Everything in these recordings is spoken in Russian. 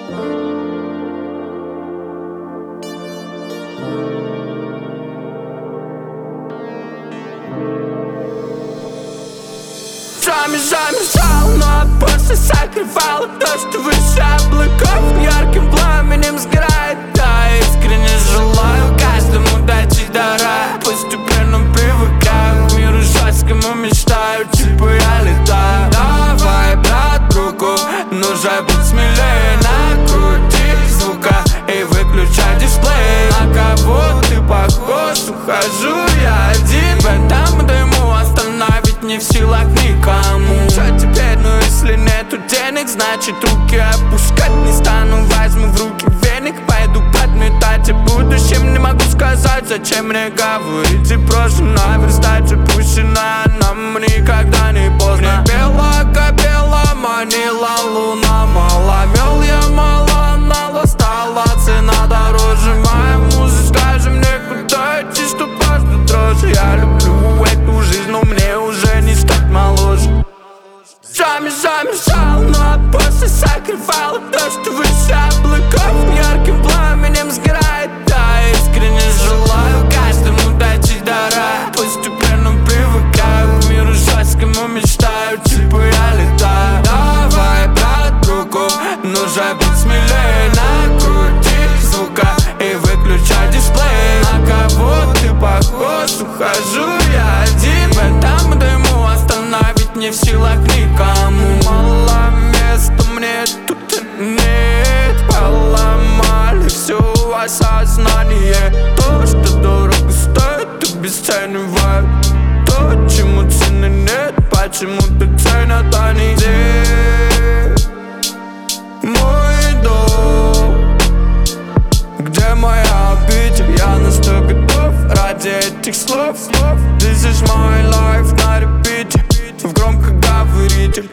Замешал, но после согревало то, что выше облаков ярким пламенем сгорает. Да, искренне желаю каждому дать и дара. Постепенно привыкаю к миру жесткому, мечтаю, типа я летаю. Давай, брат, руку, нужно быть смелее. Накрути звука и выключай дисплей. На кого ты похож, ухожу я один. В этом дыму остановить не в силах никому. Что теперь, ну если нету денег, значит руки опускать не стану. Возьму в руки веник, пойду подметать. О будущем не могу сказать, зачем мне говорить. И прошлое наверстать упущено, нам никогда не поздно. Мне бело манила луна, мало мел я, мало нала. Стала цена дороже, моя муза, скажи мне, куда идти, чтоб каждый дрожь. Я люблю эту жизнь, но мне уже не стать моложе. Замешал, но после согревало то, что выше облаков ярким пламенем сгорает. Да, искренне желаю каждому дать и дара. Постепенно привыкаю к миру жесткому, мечтаю, типа я летаю. Давай, брат, руку, нужно быть смелее. Накрути звука и выключай дисплей. На кого ты похож, ухожу я один. В этом дыму остановить не в силах никому. Мало места мне тут нет. Поломали все осознание. То, что дорого стоит, ты бесценный вайб. То, чему цены нет, почему-то ценят они. Где мой дом? Где моя обитель? Я настолько готов ради этих слов. This is my life на репите, в громкоговоритель.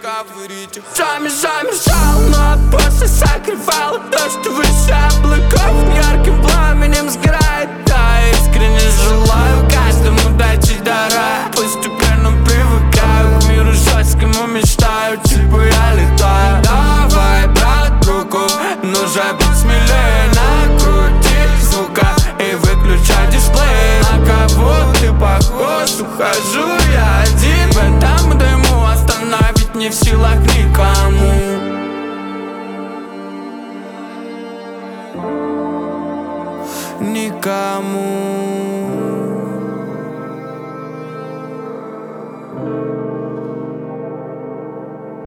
Замешал, но после согревало то, что выше облаков ярким пламенем сгорает. Да, искренне желаю каждому дать и дара. Постепенно привыкаю к миру жесткому, мечтаю, типа я летаю. Давай, брат, руку, нужно быть смелее. Накрути звука и выключай дисплей. На кого ты похож, ухожу я один. В этом дыму остановить не в силах никому. Никому.